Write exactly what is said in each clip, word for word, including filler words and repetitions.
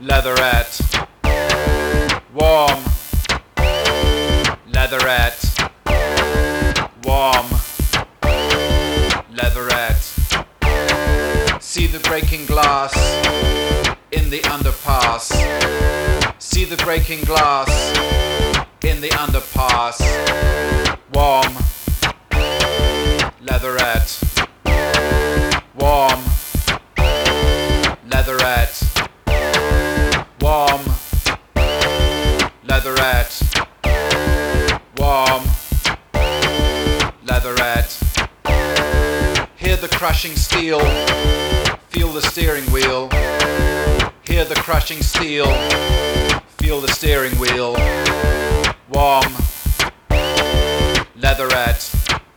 leatherette, warm, leatherette, warm, leatherette. See the breaking glass in the underpass. See the breaking glass in the underpass. Warm, leatherette, warm, leatherette, warm, leatherette, warm, leatherette. Hear the crushing steel, feel the steering wheel. Hear the crushing steel, feel the steering wheel. Warm, leatherette,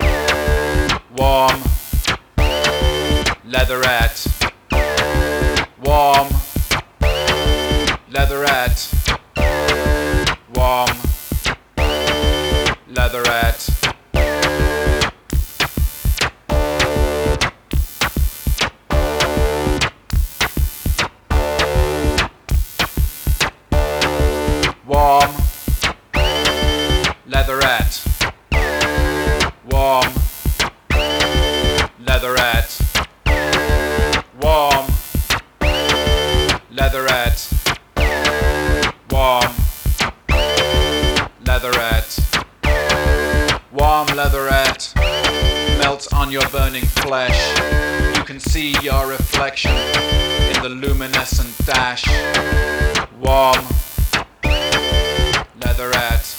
warm, leatherette, warm, leatherette, warm, leatherette. Warm, leatherette, warm, leatherette, warm, leatherette, warm, leatherette, warm leatherette, melts on your burning flesh. You can see your reflection in the luminescent dash. Warm, leatherette,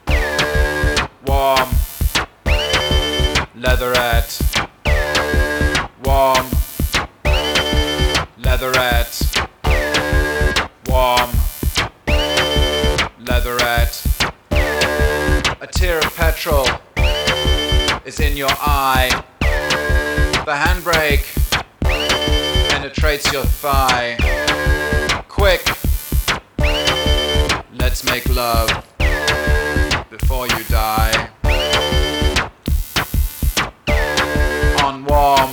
warm, leatherette, warm, leatherette, warm, leatherette. A tear of petrol is in your eye. The handbrake penetrates your thigh. Quick, let's make love before you die. On warm,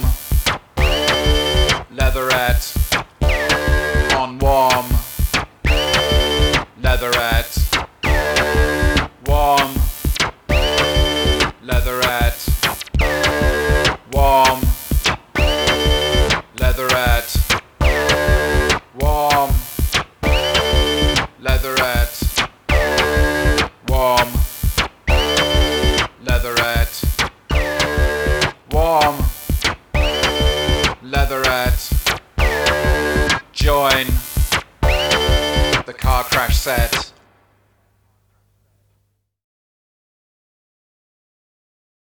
leatherette, on warm, leatherette, warm, leatherette, warm, leatherette, warm, leatherette, warm, leatherette, warm, leatherette. Join the car crash set.